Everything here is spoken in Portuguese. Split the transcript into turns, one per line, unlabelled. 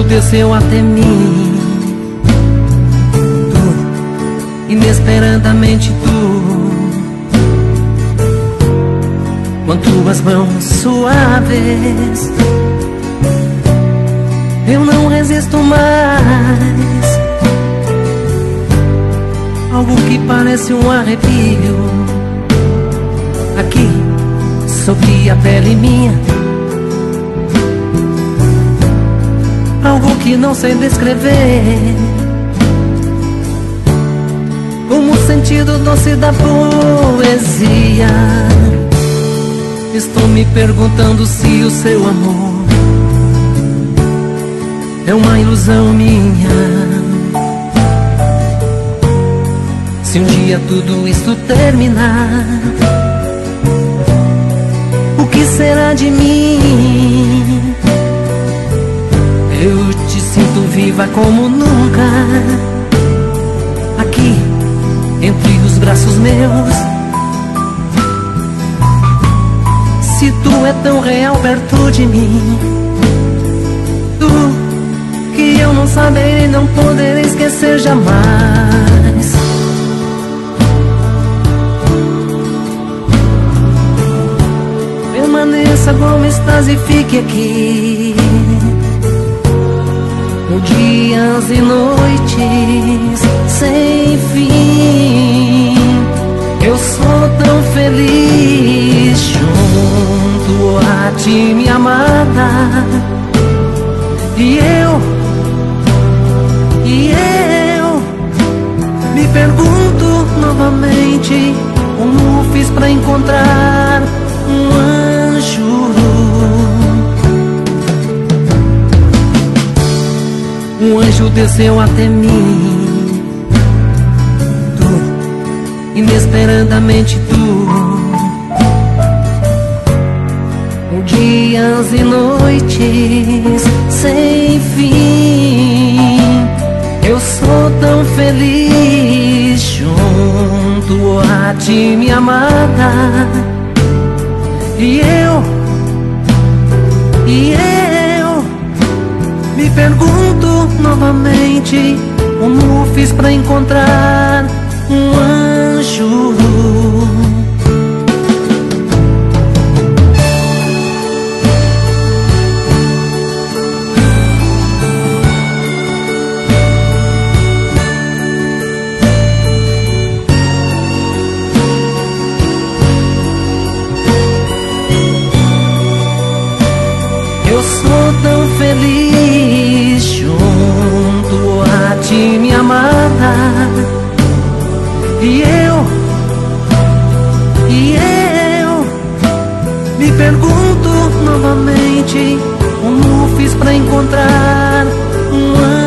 anjo desceu até mim. Tu, inesperadamente tu, com tuas mãos suaves, eu não resisto mais. Algo que parece um arrepio aqui sobre a pele minha, algo que não sei descrever, como o sentido doce da poesia. Estou me perguntando se o seu amor é uma ilusão minha. Se um dia tudo isto terminar, o que será de mim? Eu te sinto viva como nunca, aqui entre os braços meus. Se tu é tão real perto de mim, tu que eu não saberei, não poderei esquecer jamais. Permaneça como estás e fique aqui, por dias e noites sem fim. Eu sou tão feliz junto a ti, minha amada. E eu me pergunto novamente como fiz pra encontrar um anjo. Um anjo desceu até mim, tu, inesperadamente tu, por dias e noites sem fim. Eu sou tão feliz junto a ti, minha amada. E eu me pergunto novamente como fiz pra encontrar um anjo. Eu sou tão feliz junto a ti, minha amada. E eu me pergunto novamente como fiz pra encontrar um anjo.